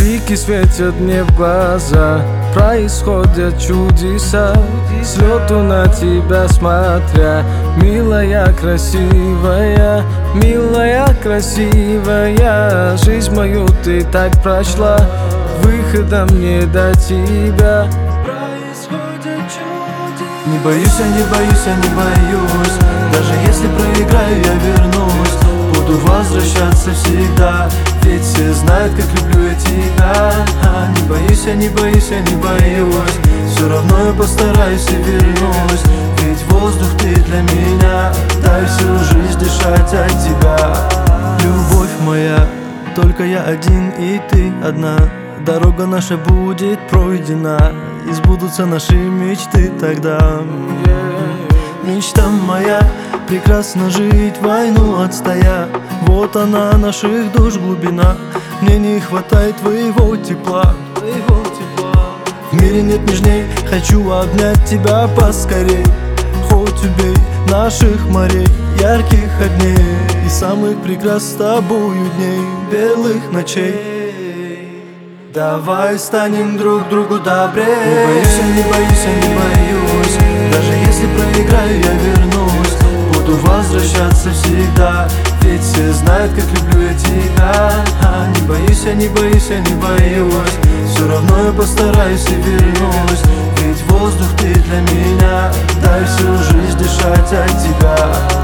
Блики светят мне в глаза, происходят чудеса. С лету на тебя смотря, милая, красивая, милая, красивая. Жизнь мою ты так прочла, выхода мне до тебя. Происходят чудеса. Не боюсь, я не боюсь, я не боюсь. Даже если проиграю, я вернусь. Буду возвращаться всегда, ведь все знают, как люблю я тебя. Не боюсь, я не боюсь, я не боюсь. Все равно я постараюсь и вернусь, ведь воздух ты для меня. Дай всю жизнь дышать от тебя. Любовь моя, только я один и ты одна. Дорога наша будет пройдена, и сбудутся наши мечты тогда. Мечта моя, прекрасно жить, войну отстоя. Вот она, наших душ глубина. Мне не хватает твоего тепла. В мире нет нежней, хочу обнять тебя поскорей. Хоть убей наших морей, ярких огней и самых прекрасных с тобою дней, белых ночей. Давай станем друг другу добрее. Не боюсь, я не боюсь, я не боюсь. Даже если проиграю, я вернусь. Буду возвращаться всегда, ведь все знают, как люблю я тебя. Не боюсь, я не боюсь, я не боюсь. Все равно я постараюсь и вернусь, ведь воздух ты для меня. Дай всю жизнь дышать от тебя.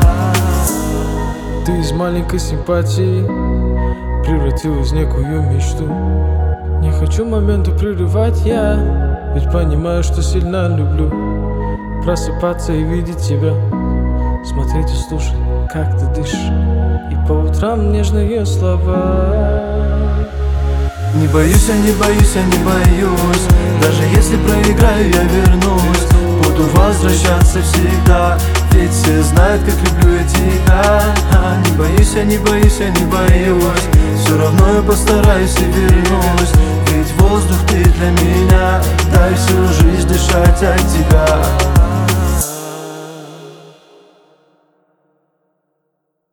Ты из маленькой симпатии превратилась в некую мечту. Не хочу моменту прерывать я, ведь понимаю, что сильно люблю просыпаться и видеть тебя, смотреть и слушать, как ты дышишь, и по утрам нежные слова. Не боюсь, я не боюсь, я не боюсь. Даже если проиграю, я вернусь. Буду возвращаться всегда, ведь все знают, как люблю я тебя. Не боюсь, я не боюсь, я не боюсь. Все равно я постараюсь и вернусь, ведь воздух ты для меня. Дай всю жизнь дышать от тебя.